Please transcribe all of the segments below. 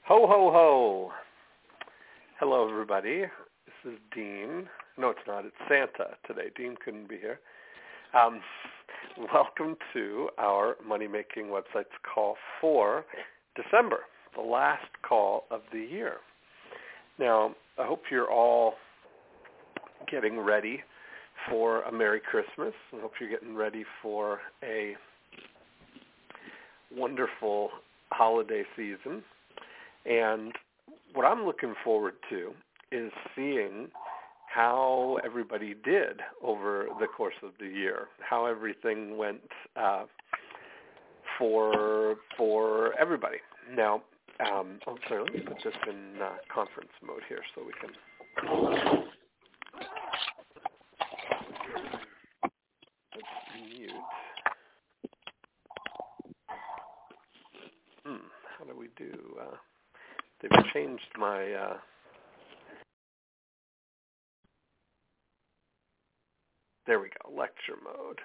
Ho, ho, ho. Hello, everybody. This is Dean. No, it's not. It's Santa today. Dean couldn't be here. Welcome to our money-making website's call for December, the last call of the year. Now, I hope you're all getting ready for a Merry Christmas. I hope you're getting ready for a wonderful holiday season. And what I'm looking forward to is seeing how everybody did over the course of the year, how everything went for everybody. Now, sorry, let me put this in conference mode here so we can mute. How do we do? They've changed my there we go, lecture mode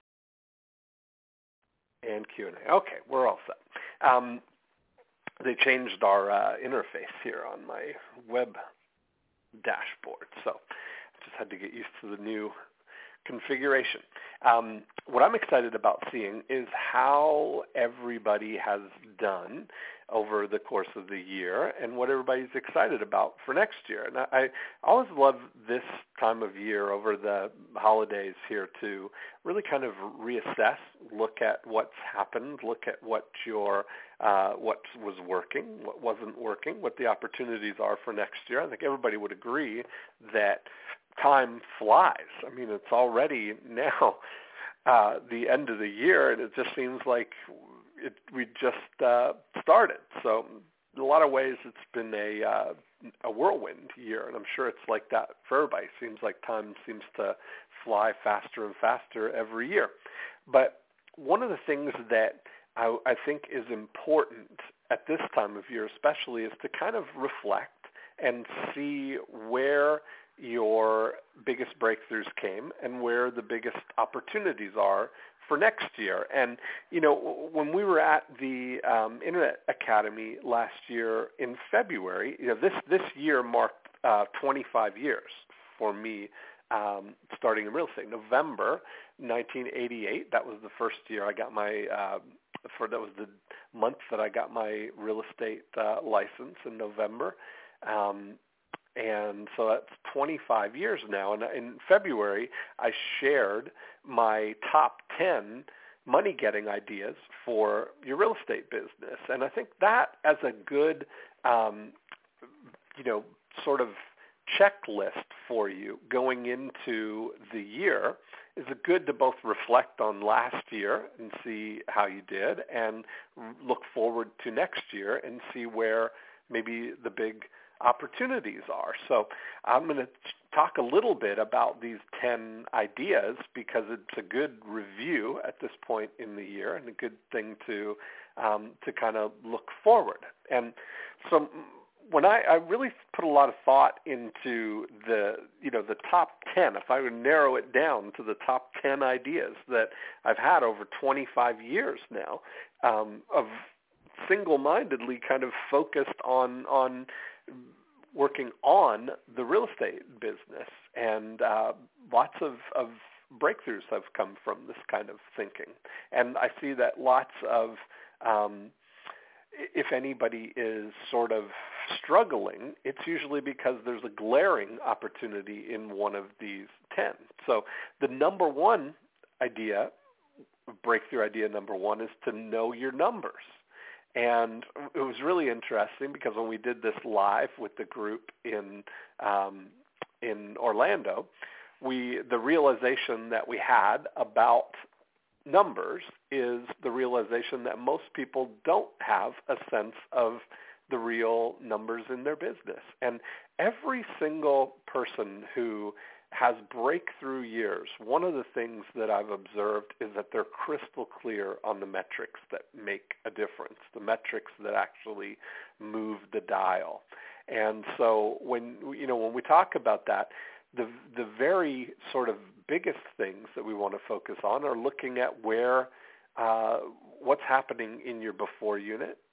and Q&A. Okay, we're all set. They changed our interface here on my web dashboard, so I just had to get used to the new configuration. What I'm excited about seeing is how everybody has done over the course of the year and what everybody's excited about for next year. And I always love this time of year over the holidays here to really kind of reassess, look at what's happened, look at what was working, what wasn't working, what the opportunities are for next year. I think everybody would agree that time flies. I mean, it's already now the end of the year, and it just seems like we just started. So in a lot of ways, it's been a whirlwind year, and I'm sure it's like that for everybody. It seems like time seems to fly faster and faster every year. But one of the things that I think is important at this time of year especially is to kind of reflect and see where your biggest breakthroughs came and where the biggest opportunities are for next year. And, you know, when we were at the Internet Academy last year in February, you know, this year marked 25 years for me starting in real estate. November 1988, that was the first year I got my, that was the month that I got my real estate license in November. And so that's 25 years now. And in February, I shared my top 10 money-getting ideas for your real estate business. And I think that as a good, sort of checklist for you going into the year is good to both reflect on last year and see how you did and look forward to next year and see where maybe the big opportunities are. So I'm going to talk a little bit about these 10 ideas because it's a good review at this point in the year and a good thing to kind of look forward. And so when I really put a lot of thought into the top 10, if I would narrow it down to the top 10 ideas that I've had over 25 years now of single-mindedly kind of focused on working on the real estate business, and lots of breakthroughs have come from this kind of thinking. And I see that lots of, if anybody is sort of struggling, it's usually because there's a glaring opportunity in one of these 10. So the number one idea, breakthrough idea number one, is to know your numbers. And it was really interesting because when we did this live with the group in Orlando, the realization that we had about numbers is the realization that most people don't have a sense of the real numbers in their business. And every single person who has breakthrough years, one of the things that I've observed is that they're crystal clear on the metrics that make a difference, the metrics that actually move the dial. And so when we talk about that, the very sort of biggest things that we want to focus on are looking at where what's happening in your before unit,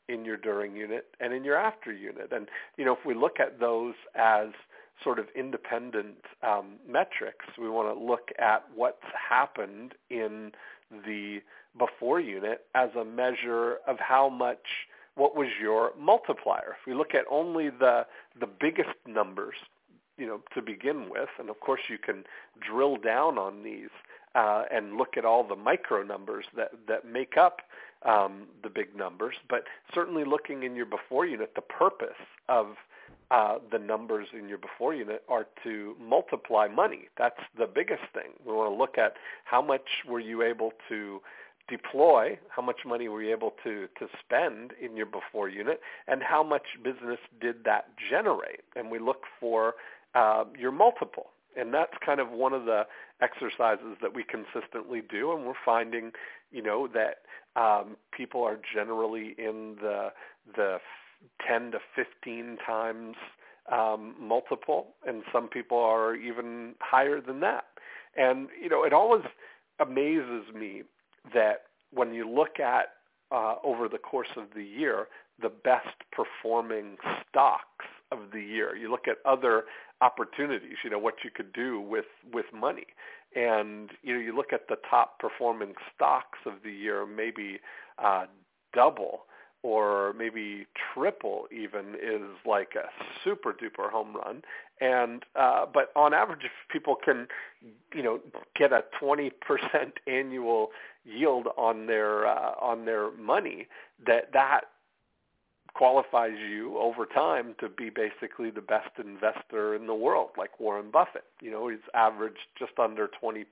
in your during unit and in your after unit. And, if we look at those as sort of independent metrics, we want to look at what's happened in the before unit as a measure of what was your multiplier. If we look at only the biggest numbers, to begin with, and of course you can drill down on these and look at all the micro numbers that make up the big numbers, but certainly looking in your before unit, the purpose of the numbers in your before unit are to multiply money. That's the biggest thing. We want to look at how much were you able to deploy, how much money were you able to spend in your before unit, and how much business did that generate. And we look for your multiple. And that's kind of one of the exercises that we consistently do, and we're finding, that people are generally in the 10 to 15 times multiple, and some people are even higher than that. And, it always amazes me that when you look at over the course of the year, the best performing stocks of the year, you look at other opportunities, what you could do with money. And, you look at the top performing stocks of the year, maybe double or maybe triple even is like a super duper home run. And but on average, if people can, get a 20% annual yield on their money, that qualifies you over time to be basically the best investor in the world, like Warren Buffett. He's averaged just under 20%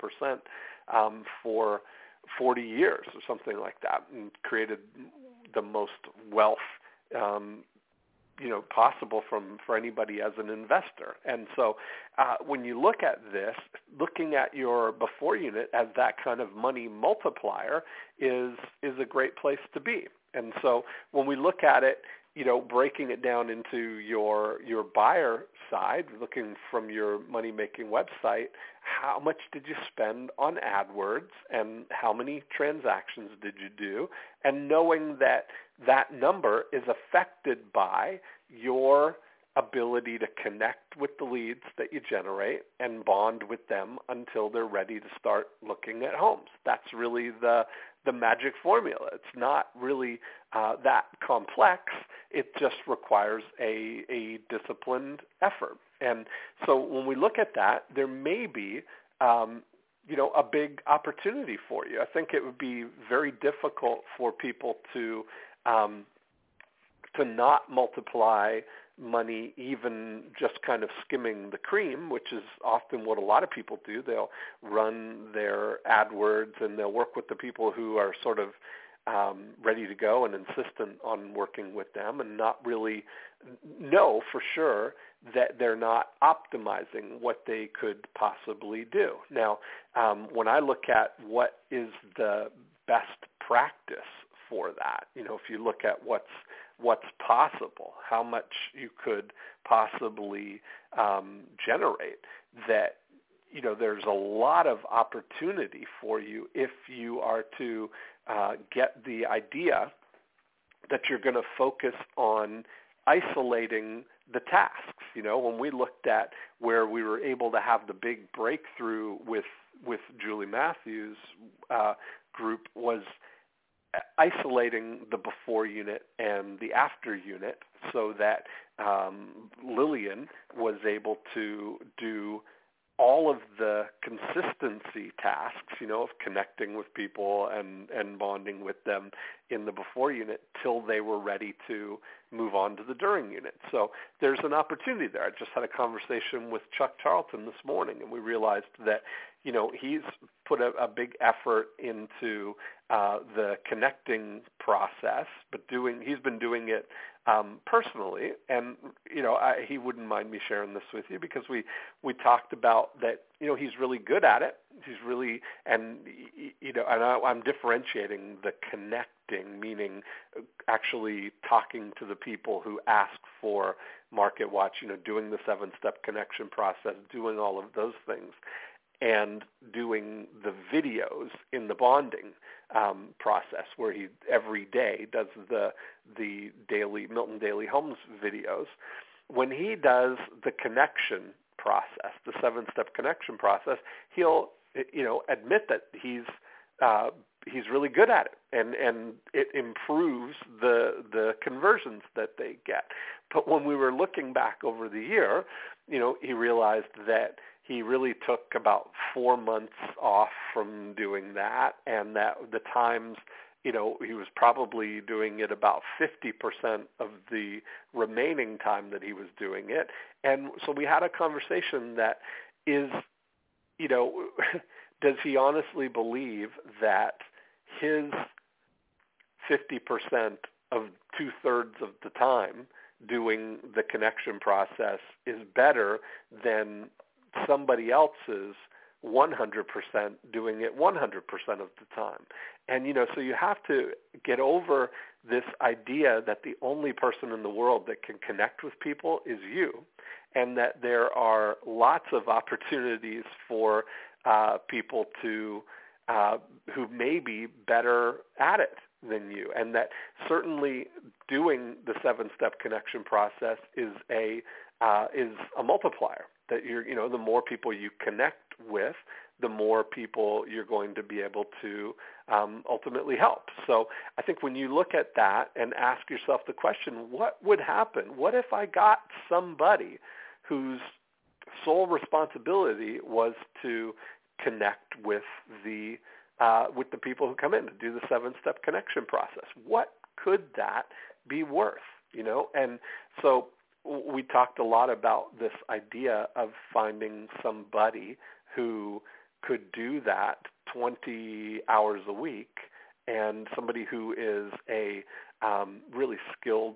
for 40 years or something like that, and created the most wealth possible for anybody as an investor. And so when you look at this, looking at your before unit as that kind of money multiplier is a great place to be. And so when we look at it, breaking it down into your buyer side, looking from your money-making website, how much did you spend on AdWords and how many transactions did you do? And knowing that number is affected by your ability to connect with the leads that you generate and bond with them until they're ready to start looking at homes. That's really the magic formula. It's not really that complex. It just requires a disciplined effort. And so when we look at that, there may be a big opportunity for you. I think it would be very difficult for people to not multiply money, even just kind of skimming the cream, which is often what a lot of people do. They'll run their AdWords and they'll work with the people who are sort of ready to go and insistent on working with them, and not really know for sure that they're not optimizing what they could possibly do. Now, when I look at what is the best practice for that, if you look at what's possible, how much you could possibly generate, that there's a lot of opportunity for you if you are to get the idea that you're going to focus on isolating the tasks. When we looked at where we were able to have the big breakthrough with Julie Matthews' group was isolating the before unit and the after unit, so that Lillian was able to do all of the consistency tasks, of connecting with people and bonding with them in the before unit till they were ready to move on to the during unit. So there's an opportunity there. I just had a conversation with Chuck Charlton this morning, and we realized that, he's put a big effort into the connecting process, but he's been doing it personally, and he wouldn't mind me sharing this with you, because we talked about that. He's really good at it. He's really, and I'm differentiating the connecting, meaning actually talking to the people who ask for MarketWatch, doing the 7-step connection process, doing all of those things, and doing the videos in the bonding process, where he every day does the daily Milton Daily Homes videos. When he does the connection process, the 7-step connection process, he'll admit that he's really good at it, and it improves the conversions that they get. But when we were looking back over the year, he realized that he really took about 4 months off from doing that, and that the times, he was probably doing it about 50% of the remaining time that he was doing it. And so we had a conversation that is, does he honestly believe that his 50% of 2/3 of the time doing the connection process is better than somebody else's 100% doing it 100% of the time? And, so you have to get over this idea that the only person in the world that can connect with people is you, and that there are lots of opportunities for people to who may be better at it than you, and that certainly doing the 7-step connection process is a multiplier. That the more people you connect with, the more people you're going to be able to ultimately help. So I think when you look at that and ask yourself the question, what would happen? What if I got somebody whose sole responsibility was to connect with the people who come in to do the 7-step connection process? What could that be worth? And so we talked a lot about this idea of finding somebody who could do that 20 hours a week, and somebody who is a really skilled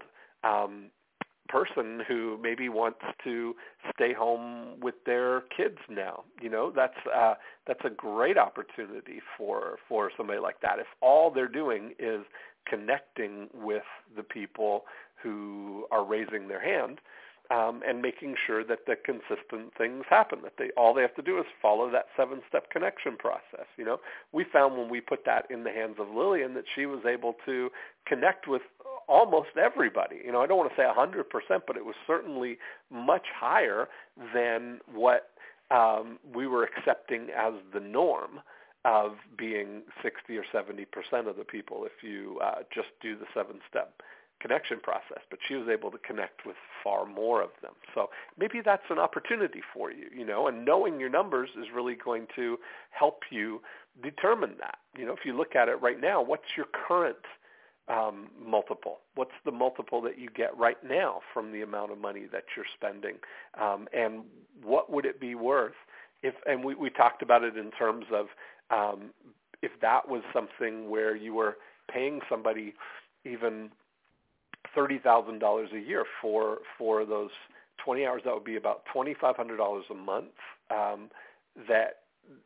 person who maybe wants to stay home with their kids now. That's a great opportunity for somebody like that. If all they're doing is connecting with the people who are raising their hand, and making sure that the consistent things happen, that all they have to do is follow that 7-step connection process. We found when we put that in the hands of Lillian that she was able to connect with almost everybody. I don't want to say 100%, but it was certainly much higher than what we were accepting as the norm of being 60 or 70% of the people if you just do the 7-step connection process. But she was able to connect with far more of them. So maybe that's an opportunity for you, and knowing your numbers is really going to help you determine that. If you look at it right now, what's your current multiple? What's the multiple that you get right now from the amount of money that you're spending? And what would it be worth and we talked about it in terms of if that was something where you were paying somebody even $30,000 a year for those 20 hours, that would be about $2,500 a month. That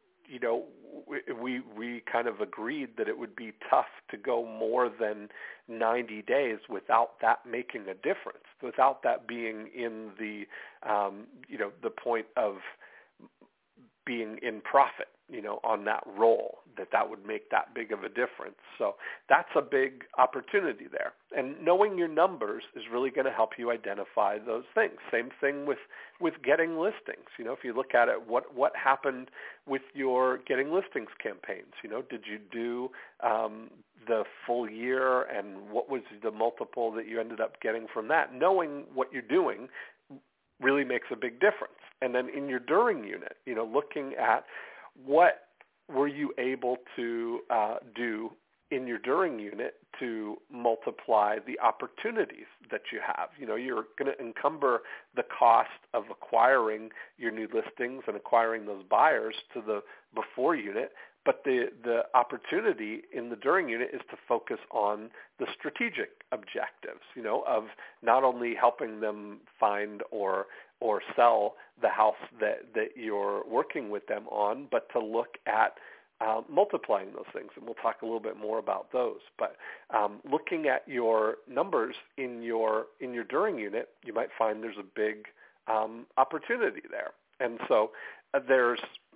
we kind of agreed that it would be tough to go more than 90 days without that making a difference, without that being in the the point of being in profit, on that role, that would make that big of a difference. So that's a big opportunity there. And knowing your numbers is really going to help you identify those things. Same thing with getting listings. If you look at it, what happened with your getting listings campaigns? Did you do the full year, and what was the multiple that you ended up getting from that? Knowing what you're doing really makes a big difference. And then in your during unit, looking at what were you able to do in your during unit to multiply the opportunities that you have. You're going to encumber the cost of acquiring your new listings and acquiring those buyers to the before unit, but the opportunity in the during unit is to focus on the strategic objectives, of not only helping them find or sell the house that you're working with them on, but to look at multiplying those things. And we'll talk a little bit more about those. But looking at your numbers in your during unit, you might find there's a big opportunity there. And so there's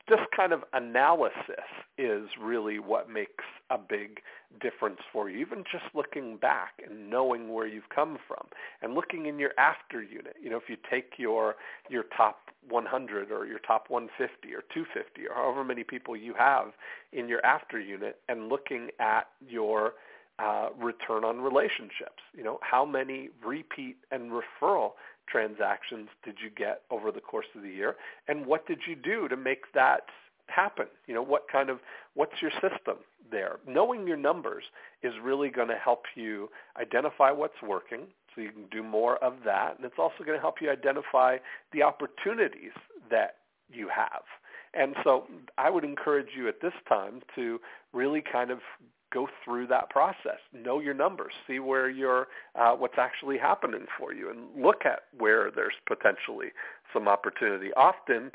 this kind of analysis is really what makes a big difference for you. Even just looking back and knowing where you've come from and looking in your after unit. You know, if you take your top 100 or your top 150 or 250 or however many people you have in your after unit and looking at your return on relationships. You know, how many repeat and referral transactions did you get over the course of the year, and what did you do to make that happen? You know, what's your system there? Knowing your numbers is really going to help you identify what's working, so you can do more of that, and it's also going to help you identify the opportunities that you have. And so I would encourage you at this time to really kind of go through that process, know your numbers, see where you're, what's actually happening for you, and look at where there's potentially some opportunity. Often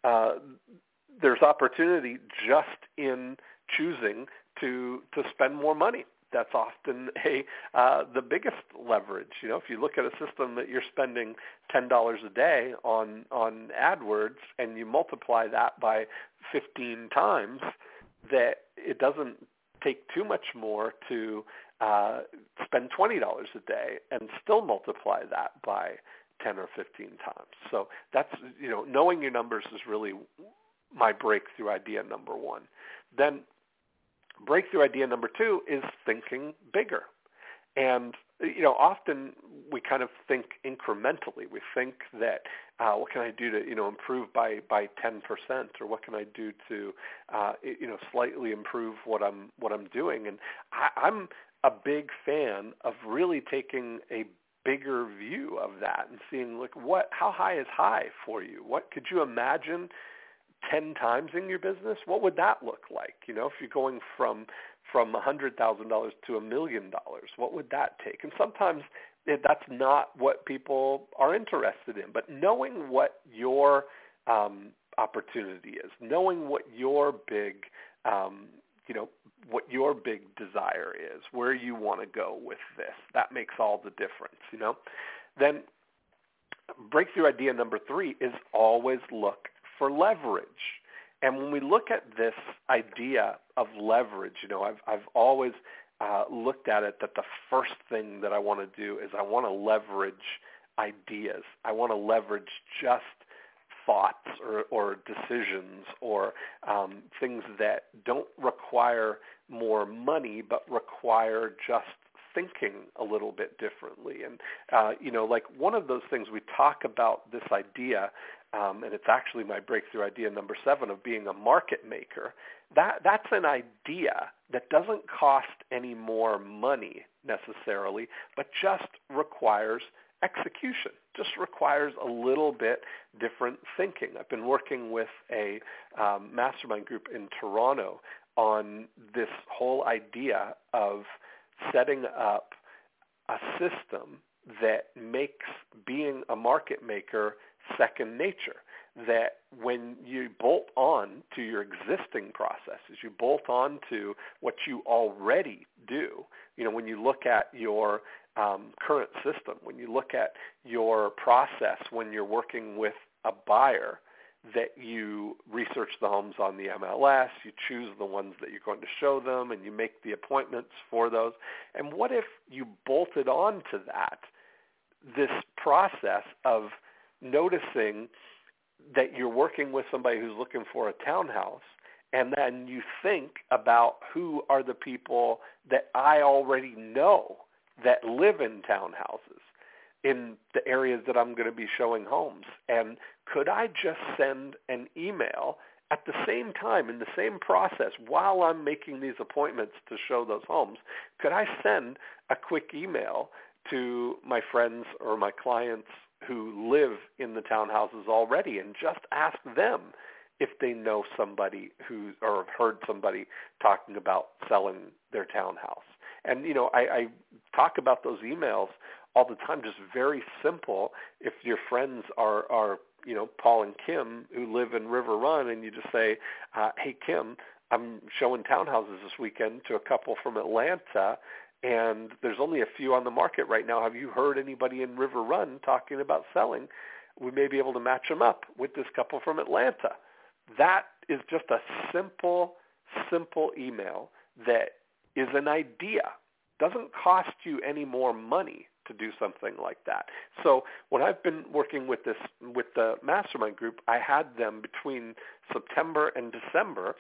there's opportunity just in choosing to spend more money. That's often the biggest leverage. You know, if you look at a system that you're spending $10 a day on AdWords and you multiply that by 15 times, that it doesn't take too much more to spend $20 a day and still multiply that by 10 or 15 times. So that's, you know, knowing your numbers is really my breakthrough idea number one. Then breakthrough idea number two is thinking bigger. And, you know, often we kind of think incrementally. We think that what can I do to, you know, improve by 10%, or what can I do to, you know, slightly improve what I'm doing. And I'm a big fan of really taking a bigger view of that and seeing, like, how high is high for you? What could you imagine 10 times in your business? What would that look like? You know, if you're going from $100,000 to $1 million, what would that take? And sometimes that's not what people are interested in. But knowing what your opportunity is, knowing what your big, you know, what your big desire is, where you want to go with this, that makes all the difference. You know, then breakthrough idea number three is always look for leverage. And when we look at this idea of leverage, you know, I've always looked at it that the first thing that I want to do is I want to leverage ideas. I want to leverage just thoughts or decisions or things that don't require more money but require just thinking a little bit differently. And, you know, like one of those things we talk about this idea, and it's actually my breakthrough idea number 7 of being a market maker. That's an idea that doesn't cost any more money necessarily, but just requires execution, just requires a little bit different thinking. I've been working with a mastermind group in Toronto on this whole idea of setting up a system that makes being a market maker second nature, that when you bolt on to your existing processes, you bolt on to what you already do, you know, when you look at your current system, when you look at your process when you're working with a buyer, that you research the homes on the MLS, you choose the ones that you're going to show them, and you make the appointments for those. And what if you bolted on to that this process of noticing that you're working with somebody who's looking for a townhouse, and then you think about who are the people that I already know that live in townhouses in the areas that I'm going to be showing homes. And could I just send an email at the same time, in the same process, while I'm making these appointments to show those homes? Could I send a quick email to my friends or my clients who live in the townhouses already and just ask them if they know somebody or have heard somebody talking about selling their townhouse? And, you know, I talk about those emails all the time, just very simple. If your friends are you know, Paul and Kim who live in River Run, and you just say, hey, Kim, I'm showing townhouses this weekend to a couple from Atlanta, and there's only a few on the market right now. Have you heard anybody in River Run talking about selling? We may be able to match them up with this couple from Atlanta. that is just a simple email that is an idea. Doesn't cost you any more money to do something like that. So when I've been working with the mastermind group, I had them between September and December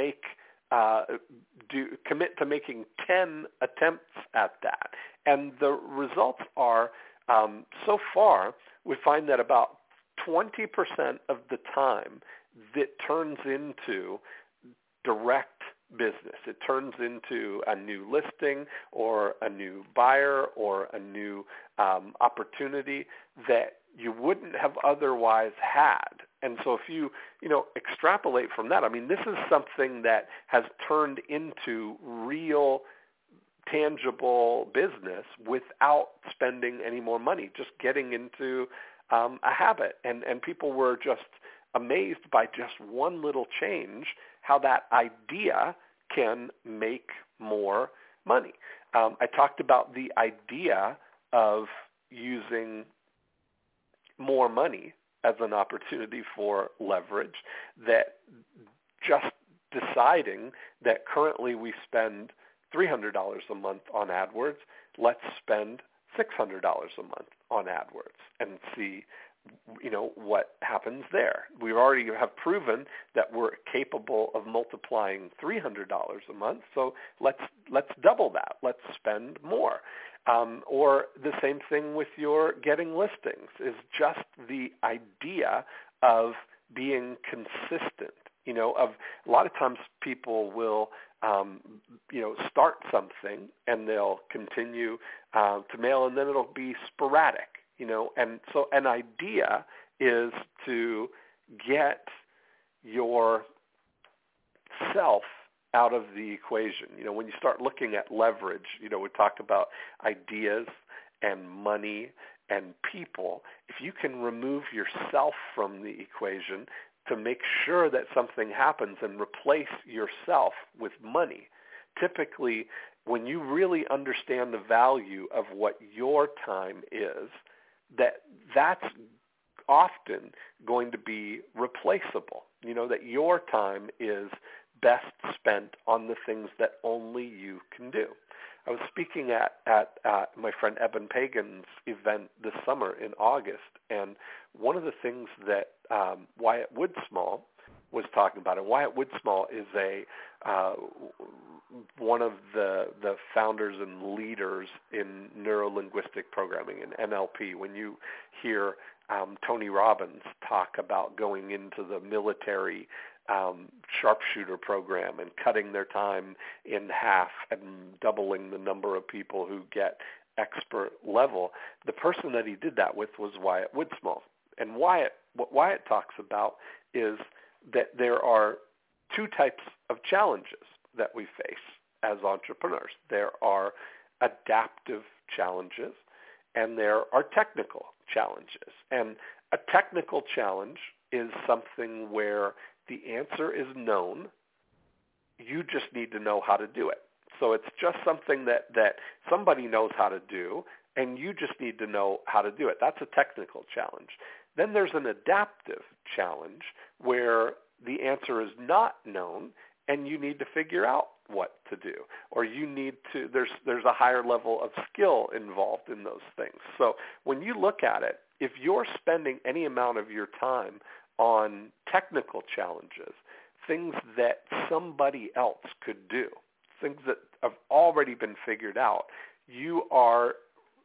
commit to making 10 attempts at that. And the results are, so far, we find that about 20% of the time that turns into direct business. It turns into a new listing or a new buyer or a new opportunity that you wouldn't have otherwise had. And so if you extrapolate from that, I mean, this is something that has turned into real tangible business without spending any more money, just getting into a habit. And people were just amazed by just one little change, how that idea can make more money. I talked about the idea of using more money as an opportunity for leverage, that just deciding that currently we spend $300 a month on AdWords, let's spend $600 a month on AdWords and see what happens there. We already have proven that we're capable of multiplying $300 a month, so let's double that. Let's spend more. Or the same thing with your getting listings, is just the idea of being consistent. Of a lot of times people will start something and they'll continue to mail, and then it'll be sporadic. And so an idea is to get yourself out of the equation. When you start looking at leverage, we talked about ideas and money and people. If you can remove yourself from the equation to make sure that something happens and replace yourself with money, typically when you really understand the value of what your time is, that's often going to be replaceable. That your time is best spent on the things that only you can do. I was speaking at my friend Eben Pagan's event this summer in August, and one of the things that Wyatt Woodsmall was talking about, and Wyatt Woodsmall is one of the founders and leaders in neuro-linguistic programming and NLP. When you hear Tony Robbins talk about going into the military sharpshooter program and cutting their time in half and doubling the number of people who get expert level, the person that he did that with was Wyatt Woodsmall. And what Wyatt talks about is that there are two types of challenges that we face as entrepreneurs. There are adaptive challenges and there are technical challenges. And a technical challenge is something where the answer is known. You just need to know how to do it. So it's just something that somebody knows how to do, and you just need to know how to do it. That's a technical challenge. Then there's an adaptive challenge where the answer is not known, and you need to figure out what to do, or you need to. There's a higher level of skill involved in those things. So when you look at it, if you're spending any amount of your time on technical challenges, things that somebody else could do, things that have already been figured out, you are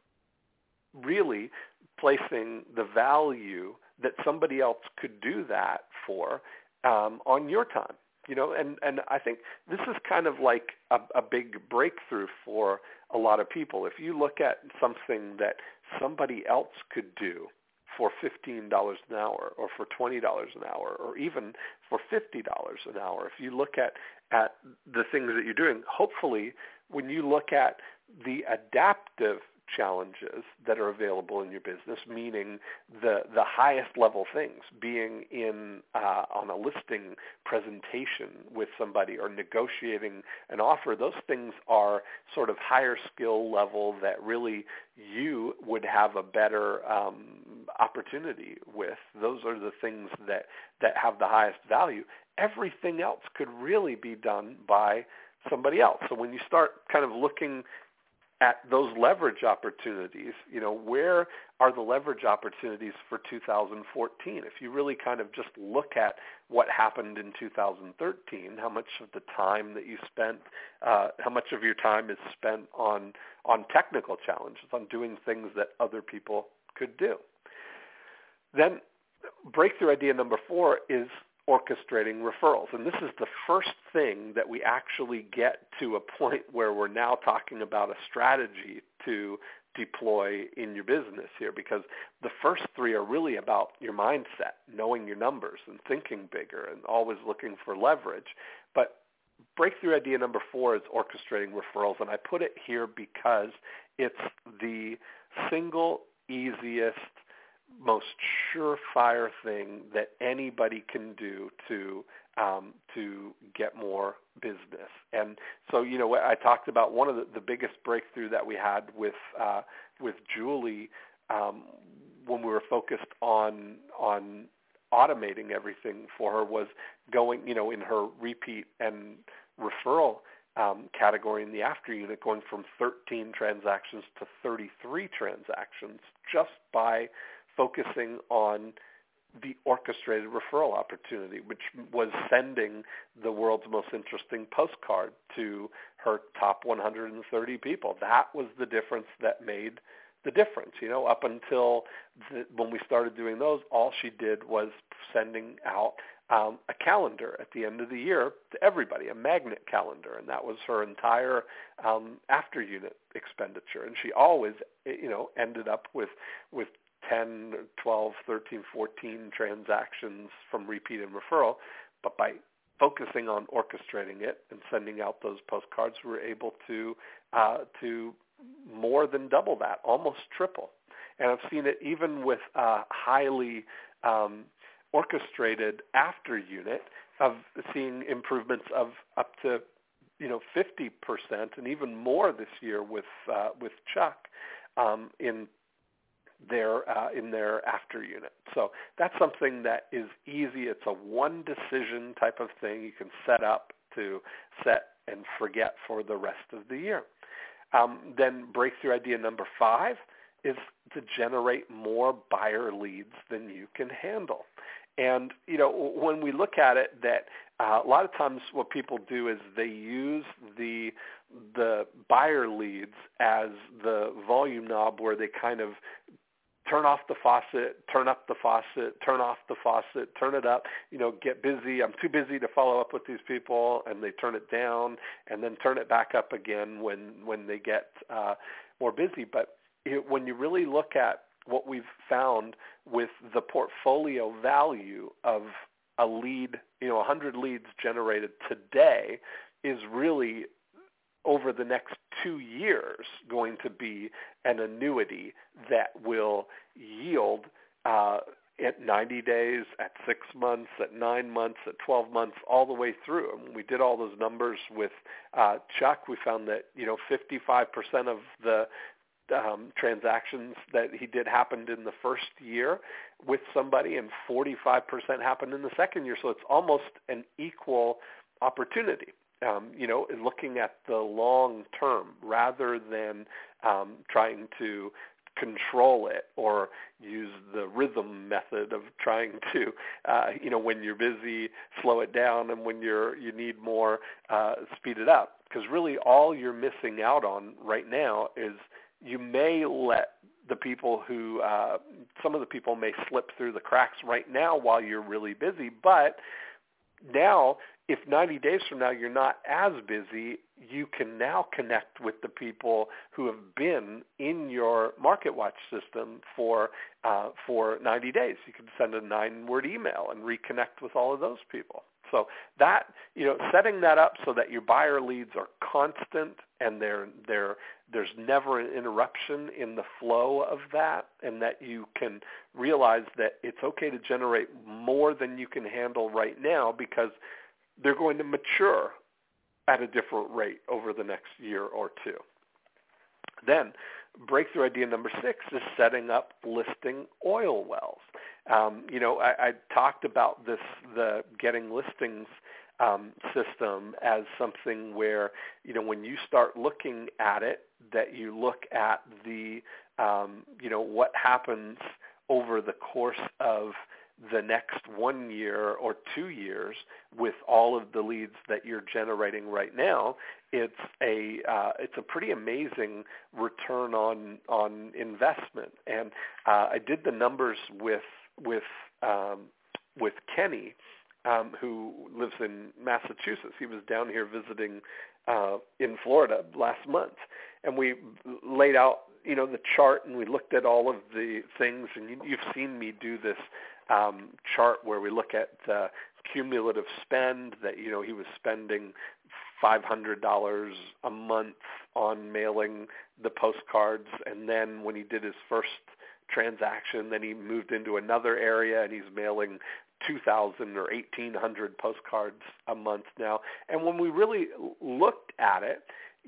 really placing the value that somebody else could do that for on your time. And I think this is kind of like a big breakthrough for a lot of people. If you look at something that somebody else could do for $15 an hour or for $20 an hour or even for $50 an hour, if you look at the things that you're doing, hopefully when you look at the adaptive challenges that are available in your business, meaning the highest level things, being in on a listing presentation with somebody or negotiating an offer, those things are sort of higher skill level that really you would have a better opportunity with. Those are the things that have the highest value. Everything else could really be done by somebody else. So when you start kind of looking at those leverage opportunities, where are the leverage opportunities for 2014? If you really kind of just look at what happened in 2013, how much of the time that you spent, how much of your time is spent on technical challenges, on doing things that other people could do. Then breakthrough idea number 4 is orchestrating referrals. And this is the first thing that we actually get to a point where we're now talking about a strategy to deploy in your business here, because the first 3 are really about your mindset, knowing your numbers and thinking bigger and always looking for leverage. But breakthrough idea number 4 is orchestrating referrals. And I put it here because it's the single easiest, most surefire thing that anybody can do to get more business. And so, I talked about one of the biggest breakthrough that we had with Julie when we were focused on automating everything for her was going, in her repeat and referral category in the after unit, going from 13 transactions to 33 transactions just by focusing on the orchestrated referral opportunity, which was sending the world's most interesting postcard to her top 130 people. That was the difference that made the difference. Up until when we started doing those, all she did was sending out a calendar at the end of the year to everybody, a magnet calendar, and that was her entire after unit expenditure. And she always, ended up with 10, 12, 13, 14 transactions from repeat and referral, but by focusing on orchestrating it and sending out those postcards, we were able to more than double that, almost triple. And I've seen it even with highly orchestrated after unit of seeing improvements of up to 50% and even more this year with Chuck in their after unit. So that's something that is easy. It's a one decision type of thing you can set up to set and forget for the rest of the year. Then breakthrough idea number 5 is to generate more buyer leads than you can handle. And, when we look at it, that a lot of times what people do is they use the buyer leads as the volume knob where they kind of turn off the faucet, turn up the faucet, turn off the faucet, turn it up, get busy. I'm too busy to follow up with these people, and they turn it down and then turn it back up again when they get more busy. But when you really look at what we've found with the portfolio value of a lead, 100 leads generated today is really over the next 2 years going to be an annuity that will yield at 90 days, at 6 months, at 9 months, at 12 months, all the way through. And when we did all those numbers with Chuck, we found that 55% of the transactions that he did happened in the first year with somebody, and 45% happened in the second year. So it's almost an equal opportunity. Looking at the long term rather than trying to control it or use the rhythm method of trying to, when you're busy, slow it down, and when you need more, speed it up. Because really all you're missing out on right now is you may let the people who, some of the people may slip through the cracks right now while you're really busy, but now if 90 days from now you're not as busy, you can now connect with the people who have been in your MarketWatch system for 90 days. You can send a 9-word email and reconnect with all of those people. So that, setting that up so that your buyer leads are constant and there's never an interruption in the flow of that, and that you can realize that it's okay to generate more than you can handle right now because they're going to mature at a different rate over the next year or two. Then breakthrough idea number 6 is setting up listing oil wells. I talked about this, the getting listings system, as something where, when you start looking at it, that you look at the, what happens over the course of the next 1 year or 2 years with all of the leads that you're generating right now. It's a pretty amazing return on investment. And I did the numbers with Kenny, who lives in Massachusetts. He was down here visiting in Florida last month, and we laid out the chart, and we looked at all of the things. And you've seen me do this chart where we look at cumulative spend, that he was spending $500 a month on mailing the postcards, and then when he did his first transaction, then he moved into another area and he's mailing 2,000 or 1,800 postcards a month now. And when we really looked at it,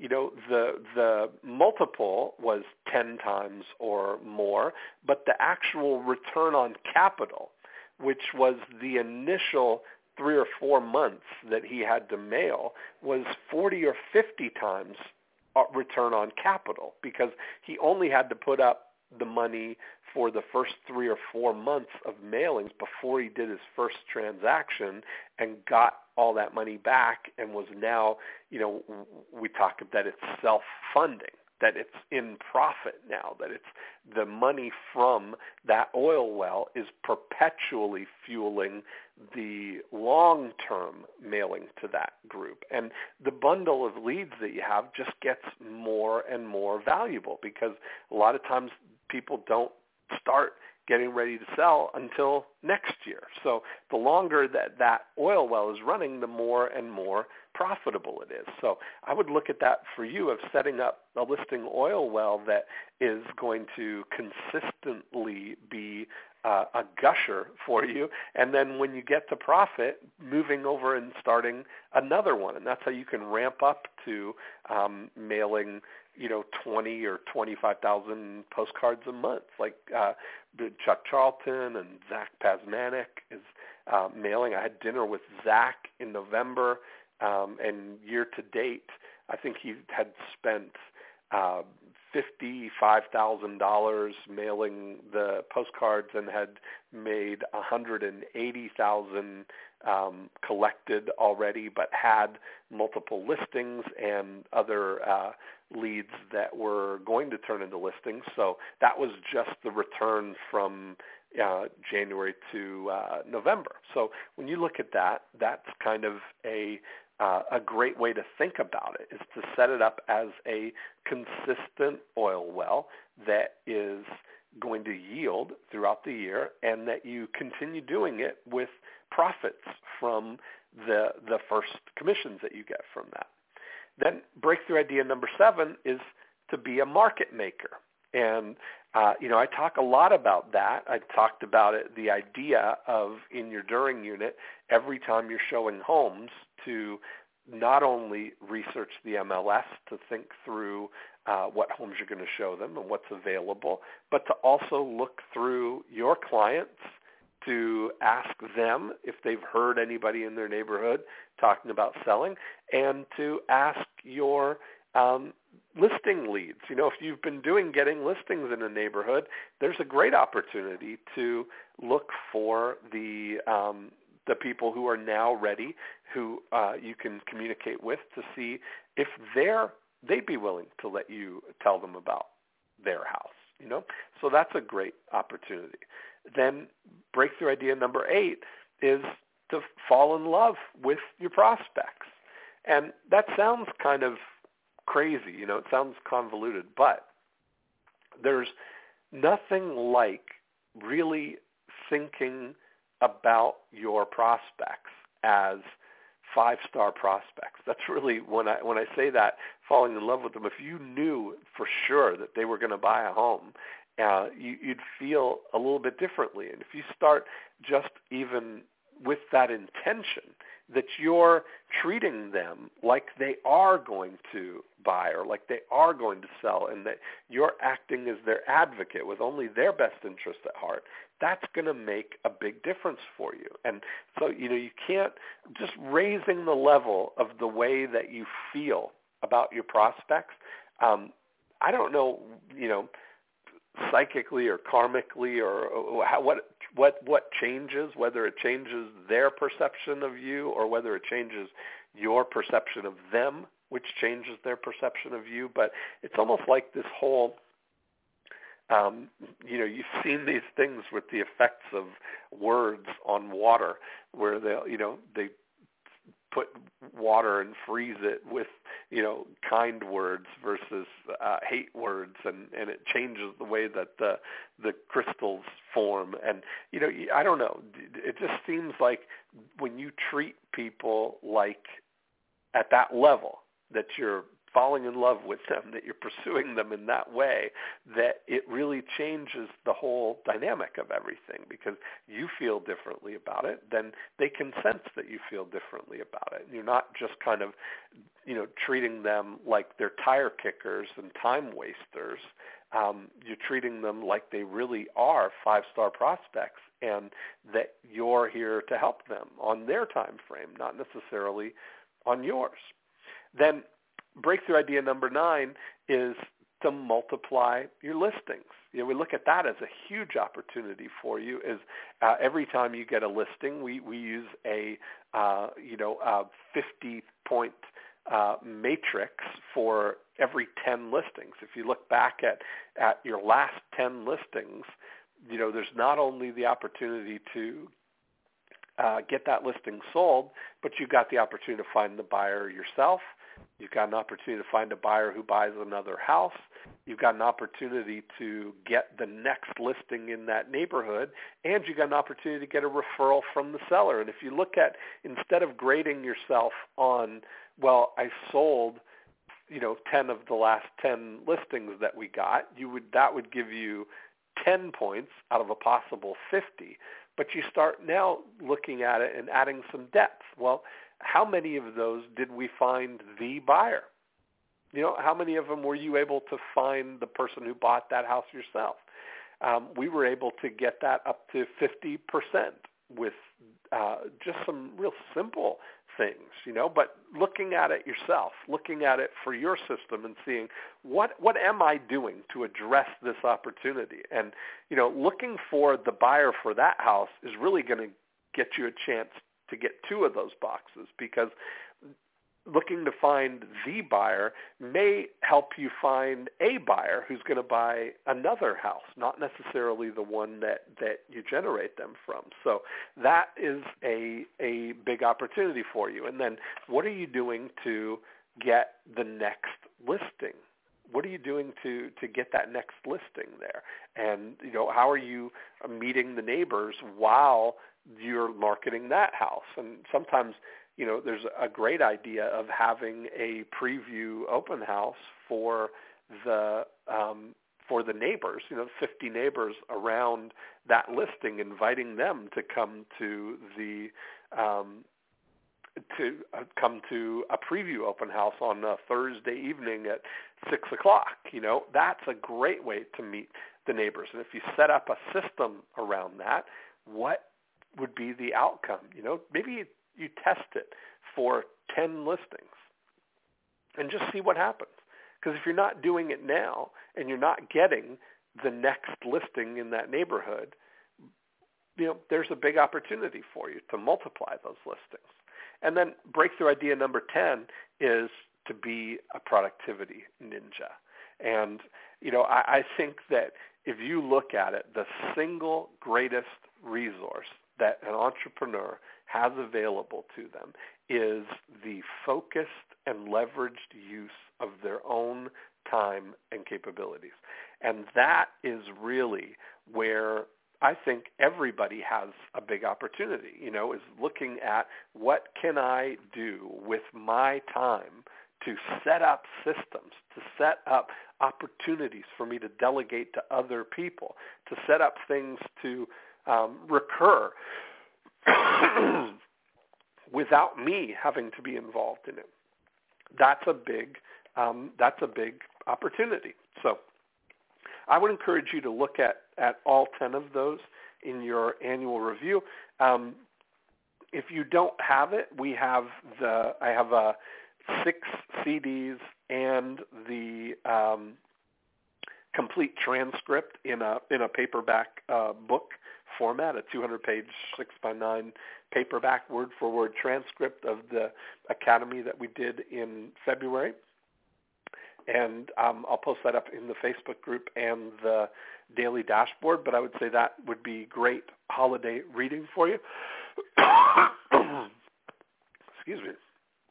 the multiple was 10 times or more, but the actual return on capital, which was the initial 3 or 4 months that he had to mail, was 40 or 50 times return on capital, because he only had to put up the money for the first 3 or 4 months of mailings before he did his first transaction, and got all that money back, and was now, we talk that it's self-funding, that it's in profit now, that it's the money from that oil well is perpetually fueling the long-term mailing to that group. And the bundle of leads that you have just gets more and more valuable, because a lot of times people don't start getting ready to sell until next year. So the longer that oil well is running, the more and more profitable it is. So I would look at that for you, of setting up a listing oil well that is going to consistently be a gusher for you, and then when you get to profit, moving over and starting another one. And that's how you can ramp up to mailing 20 or 25,000 postcards a month, like Chuck Charlton and Zach Pasmanik is mailing. I had dinner with Zach in November, and year to date, I think he had spent $55,000 mailing the postcards, and had made $180,000 collected already, but had multiple listings and other leads that were going to turn into listings. So that was just the return from January to November. So when you look at that, that's kind of a great way to think about it, is to set it up as a consistent oil well that is going to yield throughout the year, and that you continue doing it with profits from the first commissions that you get from that. Then breakthrough idea number 7 is to be a market maker. And, I talk a lot about that. I talked about it, the idea of, in your During unit, every time you're showing homes, to not only research the MLS to think through what homes you're going to show them and what's available, but to also look through your clients, to ask them if they've heard anybody in their neighborhood talking about selling, and to ask your listing leads. If you've been getting listings in a neighborhood, there's a great opportunity to look for the people who are now ready, who you can communicate with, to see if they'd be willing to let you tell them about their house. So that's a great opportunity. Then breakthrough idea number 8 is to fall in love with your prospects. And that sounds kind of crazy, it sounds convoluted, but there's nothing like really thinking about your prospects as 5-star prospects. That's really, when I say that, falling in love with them. If you knew for sure that they were going to buy a home, you'd feel a little bit differently. And if you start just even with that intention, that you're treating them like they are going to buy or like they are going to sell, and that you're acting as their advocate with only their best interest at heart, that's going to make a big difference for you. And so, you can't just raising the level of the way that you feel about your prospects. I don't know, psychically or karmically or what changes, whether it changes their perception of you or whether it changes your perception of them, which changes their perception of you. But it's almost like this whole, you've seen these things with the effects of words on water where they put water and freeze it with, kind words versus hate words, and it changes the way that the crystals form. And, I don't know, it just seems like when you treat people like at that level, that you're falling in love with them, that you're pursuing them in that way, that it really changes the whole dynamic of everything, because you feel differently about it, then they can sense that you feel differently about it. And you're not just kind of, treating them like they're tire kickers and time wasters. You're treating them like they really are 5-star prospects, and that you're here to help them on their time frame, not necessarily on yours. Then breakthrough idea number 9 is to multiply your listings. We look at that as a huge opportunity for you. Is every time you get a listing, we use a 50-point matrix for every 10 listings. If you look back at your last 10 listings, there's not only the opportunity to get that listing sold, but you've got the opportunity to find the buyer yourself. You've got an opportunity to find a buyer who buys another house. You've got an opportunity to get the next listing in that neighborhood, and you've got an opportunity to get a referral from the seller. And if you look at, instead of grading yourself on, well, I sold, 10 of the last 10 listings that we got, that would give you 10 points out of a possible 50. But you start now looking at it and adding some depth. Well, how many of those did we find the buyer? How many of them were you able to find the person who bought that house yourself? We were able to get that up to 50% with just some real simple things, but looking at it yourself, looking at it for your system and seeing what am I doing to address this opportunity? And, looking for the buyer for that house is really going to get you a chance to get 2 of those boxes, because looking to find the buyer may help you find a buyer who's going to buy another house, not necessarily the one that you generate them from. So that is a big opportunity for you. And then what are you doing to get the next listing? What are you doing to get that next listing there? And, how are you meeting the neighbors while you're marketing that house? And sometimes, there's a great idea of having a preview open house for the neighbors, 50 neighbors around that listing, inviting them to come to a preview open house on a Thursday evening at 6:00. That's a great way to meet the neighbors. And if you set up a system around that, what would be the outcome? Maybe you test it for 10 listings and just see what happens. Because if you're not doing it now and you're not getting the next listing in that neighborhood, there's a big opportunity for you to multiply those listings. And then breakthrough idea number 10 is to be a productivity ninja. And, I think that if you look at it, the single greatest resource that an entrepreneur has available to them is the focused and leveraged use of their own time and capabilities. And that is really where I think everybody has a big opportunity, is looking at what can I do with my time to set up systems, to set up opportunities for me to delegate to other people, to set up things to recur. without me having to be involved in it. That's a big opportunity. So I would encourage you to look at all 10 of those in your annual review. If you don't have it, I have 6 CDs and the complete transcript in a paperback book format, a 200-page 6x9 paperback word-for-word transcript of the Academy that we did in February. And I'll post that up in the Facebook group and the daily dashboard, but I would say that would be great holiday reading for you. Excuse me.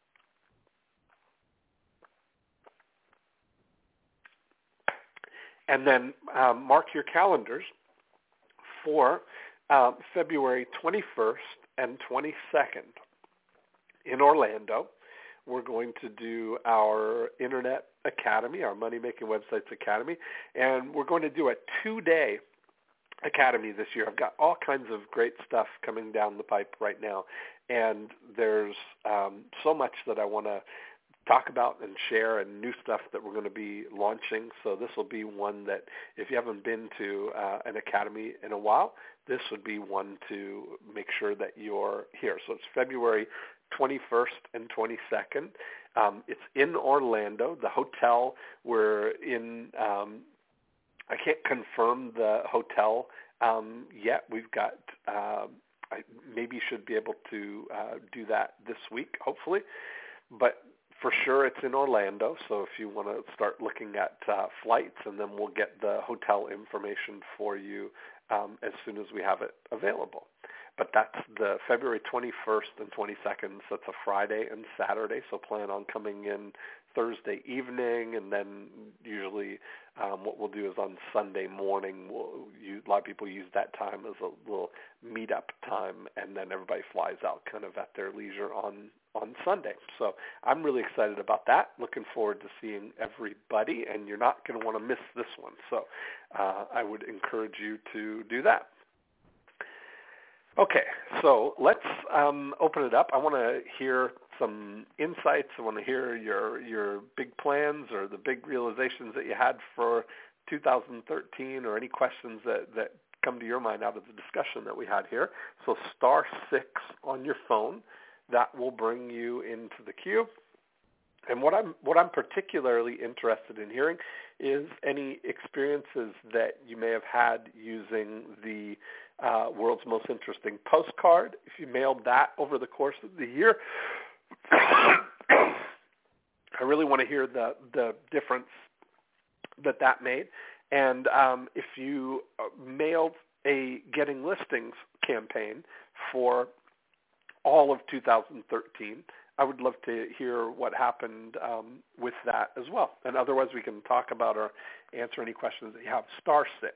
And then mark your calendars for February 21st and 22nd in Orlando. We're going to do our Internet Academy, our Money Making Websites Academy, and we're going to do a 2-day Academy this year. I've got all kinds of great stuff coming down the pipe right now, and there's so much that I want to talk about and share, and new stuff that we're going to be launching. So this will be one that if you haven't been to an academy in a while, this would be one to make sure that you're here. So it's February 21st and 22nd. It's in Orlando. The hotel we're in, I can't confirm the hotel yet. We've got, I maybe should be able to do that this week, hopefully. But for sure it's in Orlando, so if you want to start looking at flights, and then we'll get the hotel information for you as soon as we have it available. But that's the February 21st and 22nd, so it's a Friday and Saturday, so plan on coming in Thursday evening, and then usually what we'll do is on Sunday morning, a lot of people use that time as a little meet-up time, and then everybody flies out kind of at their leisure on Sunday. So I'm really excited about that. Looking forward to seeing everybody, and you're not going to want to miss this one. So I would encourage you to do that. Okay, so let's open it up. I want to hear some insights. I want to hear your big plans or the big realizations that you had for 2013, or any questions that come to your mind out of the discussion that we had here. So *6 on your phone. That will bring you into the queue. And what I'm particularly interested in hearing is any experiences that you may have had using the World's Most Interesting Postcard. If you mailed that over the course of the year, I really want to hear the difference that made. And if you mailed a Getting Listings campaign for all of 2013, I would love to hear what happened with that as well. And otherwise, we can talk about or answer any questions that you have. *6.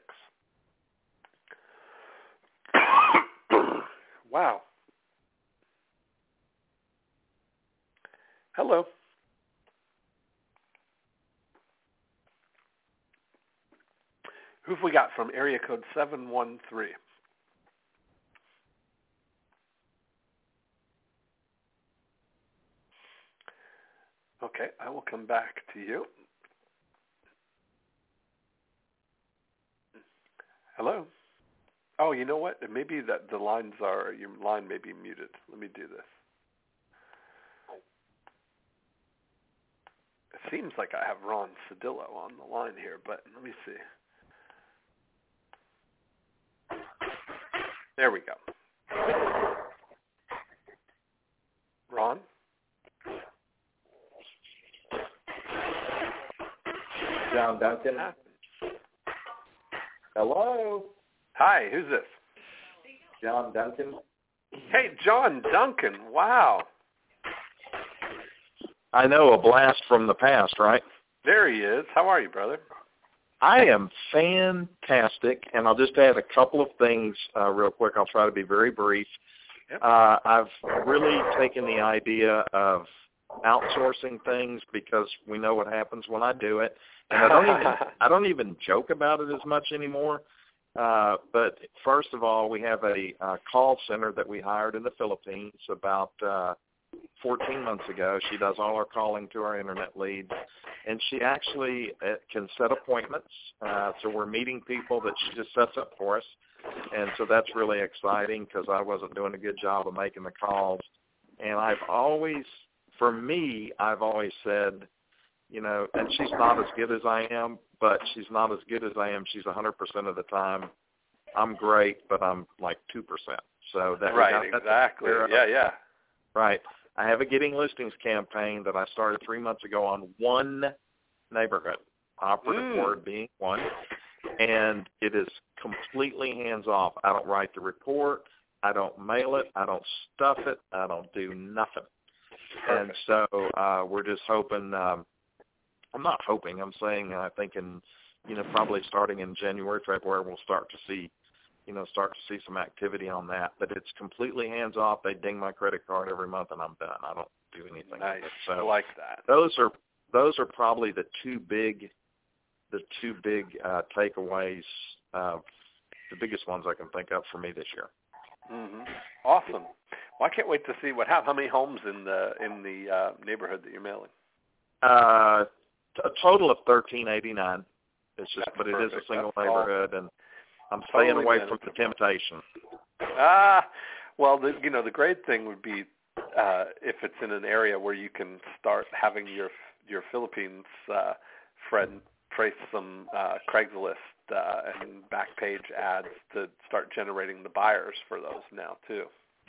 Wow. Hello. Who have we got from area code 713? Okay, I will come back to you. Hello? Oh, you know what? Maybe that your line may be muted. Let me do this. It seems like I have Ron Cedillo on the line here, but let me see. There we go. Ron? John Duncan. Hello. Hi, who's this? John Duncan. Hey, John Duncan. Wow. I know, a blast from the past, right? There he is. How are you, brother? I am fantastic, and I'll just add a couple of things real quick. I'll try to be very brief. Yep. I've really taken the idea of outsourcing things because we know what happens when I do it. And I don't even joke about it as much anymore. But first of all, we have a call center that we hired in the Philippines about 14 months ago. She does all our calling to our internet leads, and she actually can set appointments. So we're meeting people that she just sets up for us, and so that's really exciting because I wasn't doing a good job of making the calls. And I've always said, you know, and she's not as good as I am, but she's not as good as I am. She's 100% of the time. I'm great, but I'm like 2%. So that right, exactly. Yeah. Right. I have a Getting Listings campaign that I started 3 months ago on one neighborhood, operative word being one, and it is completely hands-off. I don't write the report. I don't mail it. I don't stuff it. I don't do nothing. Perfect. And so we're just hoping, I'm not hoping, I'm saying I think in, you know, probably starting in January, February, we'll start to see some activity on that. But it's completely hands-off. They ding my credit card every month, and I'm done. I don't do anything. Nice. With it. So I like that. Those are probably the two big takeaways, the biggest ones I can think of for me this year. Mm-hmm. Awesome. Well, I can't wait to see how many homes in the neighborhood that you're mailing. A total of 1389. It's just, That's but perfect. It is a single That's neighborhood, and I'm staying away from the temptation. Well, the great thing would be if it's in an area where you can start having your Philippines friend trace some Craigslist and Backpage ads to start generating the buyers for those now too.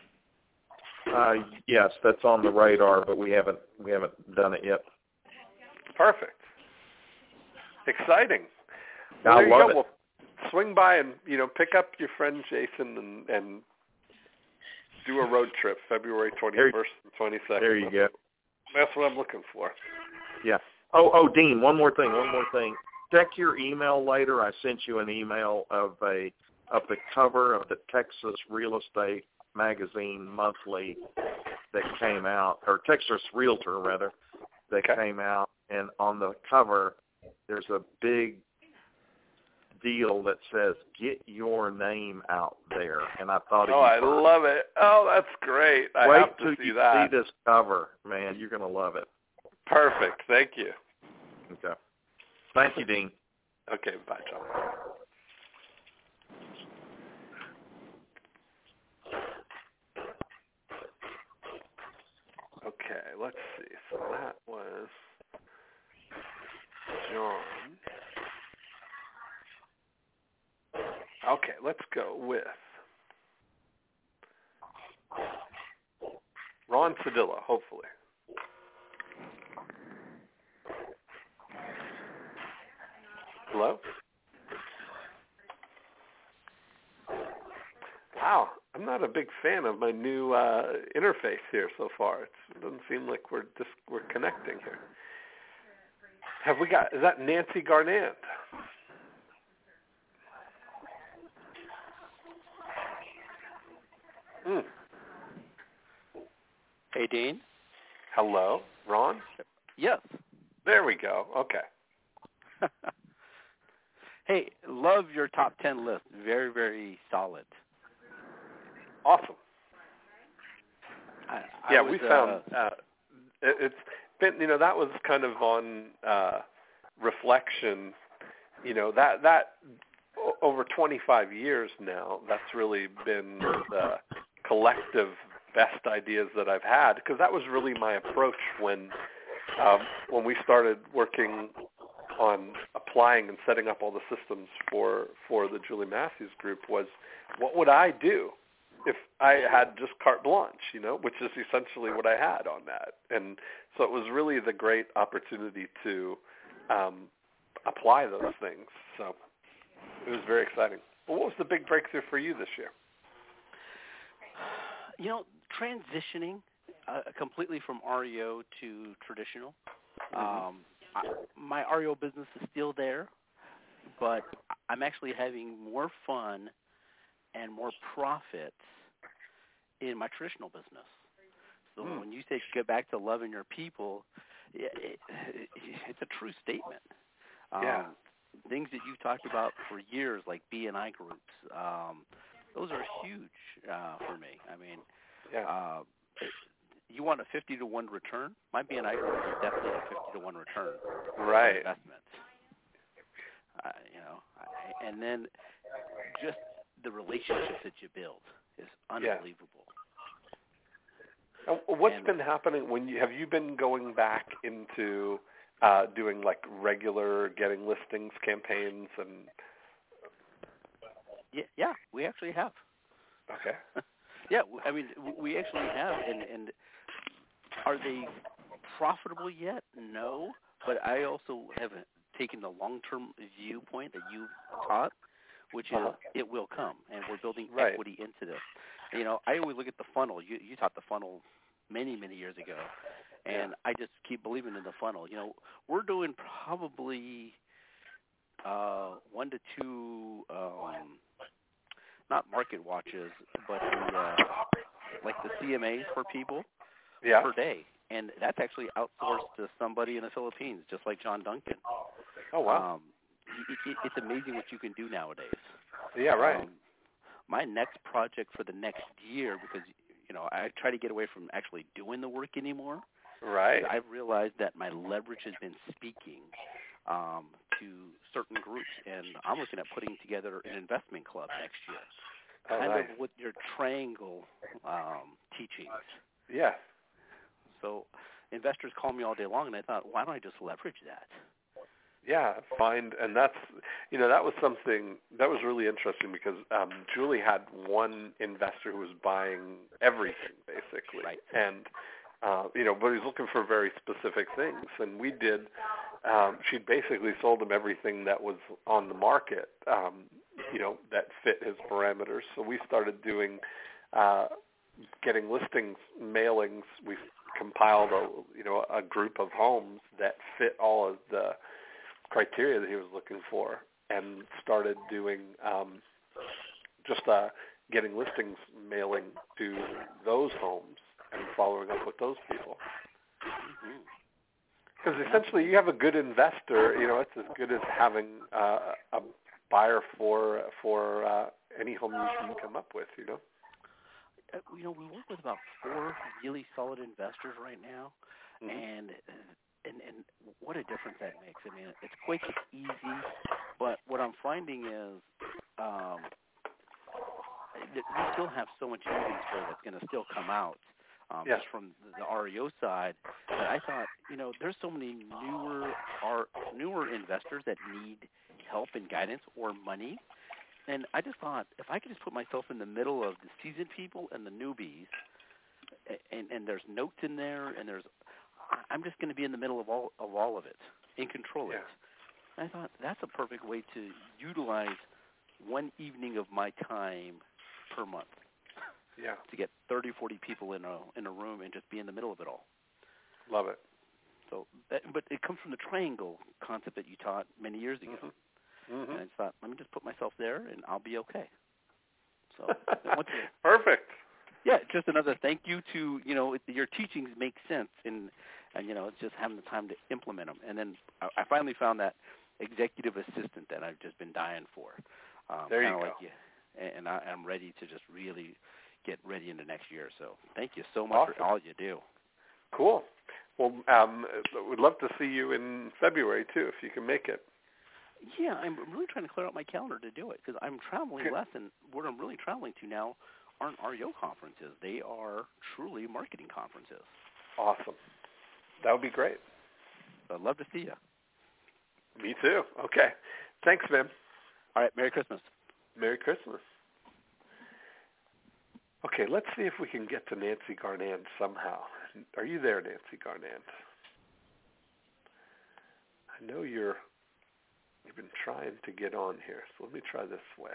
Yes, that's on the radar, but we haven't done it yet. Perfect. Exciting. Well, there you love go. it. Well, swing by and pick up your friend Jason and do a road trip February 21st and 22nd. There you go. That's what I'm looking for. Yeah. Oh, Dean, one more thing. Check your email later. I sent you an email of the cover of the Texas Real Estate Magazine Monthly that came out, or Texas Realtor rather, that came out, and on the cover there's a big deal that says "Get your name out there," and I thought, I love it. Oh, that's great. I have to see that. Wait till you see this cover, man. You're gonna love it. Perfect. Thank you. Okay. Thank you, Dean. Okay. Bye, John. Okay, let's see. So that was John. Okay, let's go with Ron Sedilla, hopefully. Hello? Wow, I'm not a big fan of my new interface here so far. It doesn't seem like we're connecting here. Is that Nancy Garnand? Hey, Dean. Hello, Ron? Yes. There we go. Okay. Hey, love your top 10 list. Very, very solid. Awesome. We found it's been, that was kind of on reflection, that over 25 years now, that's really been the collective best ideas that I've had, because that was really my approach when we started working on applying and setting up all the systems for the Julie Matthews Group. Was what would I do if I had just carte blanche, which is essentially what I had on that. And so it was really the great opportunity to apply those things. So it was very exciting. But what was the big breakthrough for you this year? Transitioning completely from REO to traditional. My REO business is still there, but I'm actually having more fun and more profits in my traditional business. So when you say get back to loving your people, it's a true statement. things that you've talked about for years, like BNI groups, those are huge for me. I mean, you want a 50-to-1 return? My BNI group is definitely a 50-to-1 return. Right. Investment. And then just the relationships that you build is unbelievable. Yeah. What's been happening have you been going back into doing like regular getting listings campaigns and? Yeah, we actually have. Okay. Yeah, I mean, we actually have, and are they profitable yet? No, but I also have taken the long-term viewpoint that you taught, which is it will come, and we're building equity into this. I always look at the funnel. You taught the funnel many, many years ago, and I just keep believing in the funnel. We're doing probably 1 to 2, not market watches, but like the CMAs for people per day. And that's actually outsourced to somebody in the Philippines, just like John Duncan. Oh, wow. It's amazing what you can do nowadays. Yeah, right. My next project for the next year, because, I try to get away from actually doing the work anymore. Right. I've realized that my leverage has been speaking to certain groups, and I'm looking at putting together an investment club next year. Kind of with your triangle teachings. Yeah. So investors call me all day long, and I thought, why don't I just leverage that? Yeah, and that's, that was something that was really interesting because Julie had one investor who was buying everything basically, and but he was looking for very specific things, and we did. She basically sold him everything that was on the market, that fit his parameters. So we started doing getting listings, mailings. We compiled a group of homes that fit all of the criteria that he was looking for, and started doing just getting listings, mailing to those homes and following up with those people. Because essentially you have a good investor, it's as good as having a buyer for any home you can come up with, We work with about 4 really solid investors right now, and what a difference that makes. I mean, it's quick, it's easy, but what I'm finding is we still have so much inventory that's going to still come out just from the REO side. But I thought, there's so many newer investors that need help and guidance or money. And I just thought, if I could just put myself in the middle of the seasoned people and the newbies, and there's notes in there, and I'm just going to be in the middle of all of it and control it. And I thought that's a perfect way to utilize one evening of my time per month. Yeah. To get 30, 40 people in a room and just be in the middle of it all. Love it. So, but it comes from the triangle concept that you taught many years ago. And I just thought, let me just put myself there, and I'll be okay. So, perfect. Yeah, just another thank you to your teachings make sense, and it's just having the time to implement them. And then I finally found that executive assistant that I've just been dying for. There you go. Like you, and I'm ready to just really get ready into next year. So thank you so much for all you do. Cool. Well, we'd love to see you in February too, if you can make it. Yeah, I'm really trying to clear out my calendar to do it because I'm traveling less, and what I'm really traveling to now aren't REO conferences. They are truly marketing conferences. Awesome. That would be great. I'd love to see you. Me too. Okay. Thanks, man. All right. Merry Christmas. Merry Christmas. Okay, let's see if we can get to Nancy Garnand somehow. Are you there, Nancy Garnand? I know you've been trying to get on here, so let me try this way.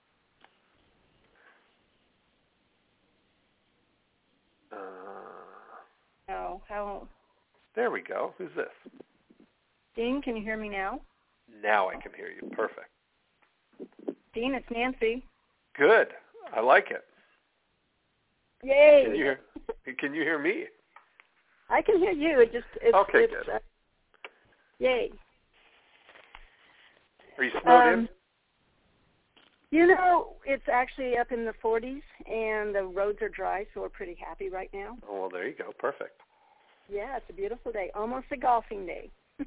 How? There we go. Who's this? Dean, can you hear me now? Now I can hear you. Perfect. Dean, it's Nancy. Good. I like it. Yay! Can you hear me? I can hear you. It's okay. Good. Yay! Are you snowed in? You know, it's actually up in the 40s, and the roads are dry, so we're pretty happy right now. Oh, well, there you go. Perfect. Yeah, it's a beautiful day. Almost a golfing day.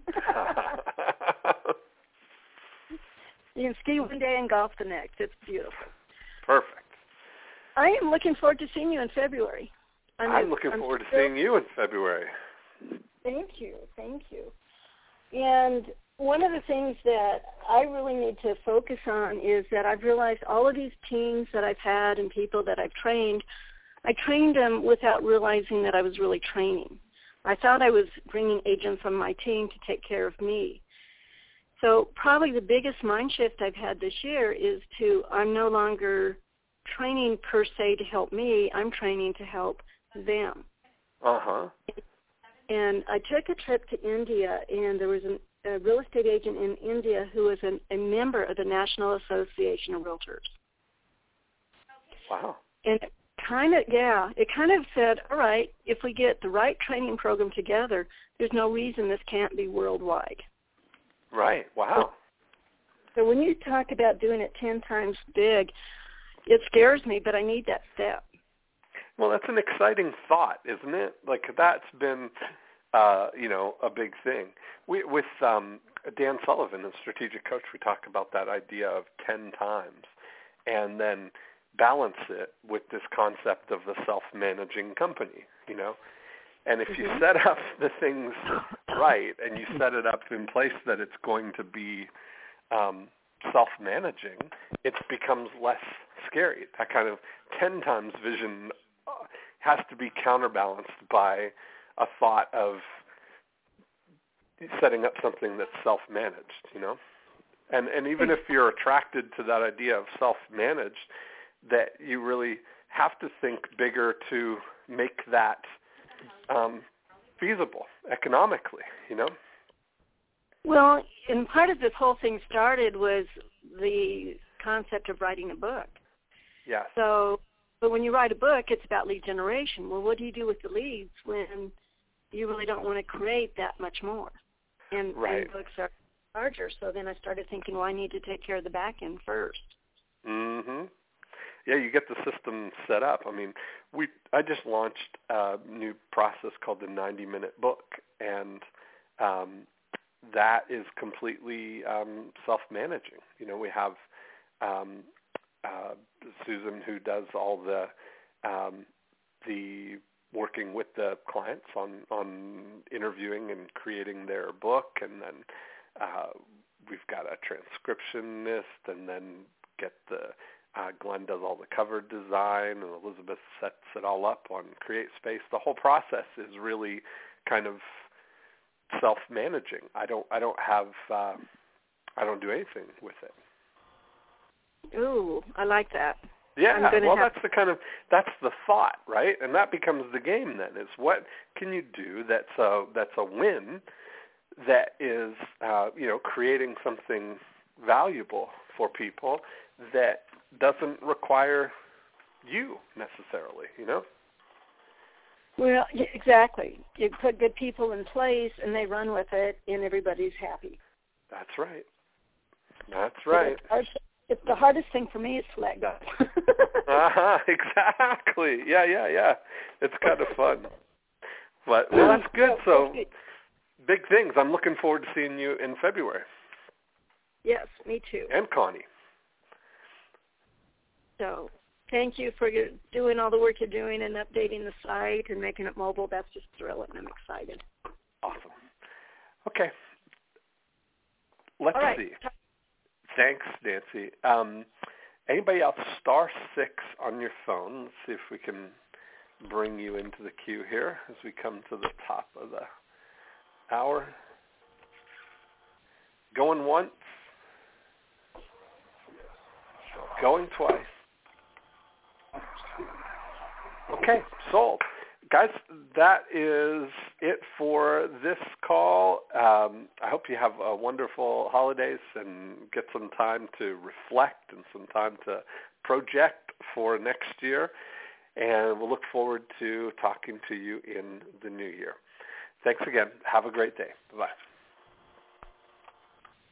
You can ski one day and golf the next. It's beautiful. Perfect. I am looking forward to seeing you in February. I'm looking forward to seeing you in February. Thank you. And one of the things that I really need to focus on is that I've realized all of these teams that I've had and people that I've trained, I trained them without realizing that I was really training. I thought I was bringing agents on my team to take care of me. So probably the biggest mind shift I've had this year is I'm no longer training per se to help me. I'm training to help them. Uh-huh. And I took a trip to India, and there was a real estate agent in India who was a member of the National Association of Realtors. Wow. And it kind of said, all right, if we get the right training program together, there's no reason this can't be worldwide. Right. Wow. So when you talk about doing it 10 times big, it scares me, but I need that step. Well, that's an exciting thought, isn't it? Like, that's been, a big thing. With Dan Sullivan, the strategic coach, we talk about that idea of 10 times and then balance it with this concept of the self-managing company, And if you set up the things right and you set it up in place that it's going to be self-managing, it becomes less scary. That kind of 10 times vision has to be counterbalanced by a thought of setting up something that's self-managed, And even if you're attracted to that idea of self-managed, that you really have to think bigger to make that feasible economically, Well, and part of this whole thing started was the concept of writing a book. Yeah. But when you write a book, it's about lead generation. Well, what do you do with the leads when you really don't want to create that much more? And books are larger. So then I started thinking, well, I need to take care of the back end first. Mm-hmm. Yeah, you get the system set up. I mean, I just launched a new process called the 90-minute book, and that is completely self-managing. We have Susan, who does all the working with the clients on interviewing and creating their book, and then we've got a transcriptionist, and then Glenn does all the cover design, and Elizabeth sets it all up on CreateSpace. The whole process is really kind of self-managing. I don't do anything with it. Ooh, I like that. Yeah, well, that's the thought, right? And that becomes the game then. Is what can you do that's a win, that is creating something valuable for people that doesn't require you necessarily, Well, exactly. You put good people in place, and they run with it, and everybody's happy. That's right. It's the hardest thing for me is to let go. Exactly. Yeah. It's kind of fun. But, well, that's good. So, big things. I'm looking forward to seeing you in February. Yes, me too. And Connie. So, thank you for doing all the work you're doing and updating the site and making it mobile. That's just thrilling. I'm excited. Awesome. Okay. Let's see. Thanks, Nancy. Anybody else? *6 on your phone. Let's see if we can bring you into the queue here as we come to the top of the hour. Going once. Going twice. Okay, sold. Guys, that is it for this call. I hope you have a wonderful holidays and get some time to reflect and some time to project for next year. And we'll look forward to talking to you in the new year. Thanks again. Have a great day. Bye-bye.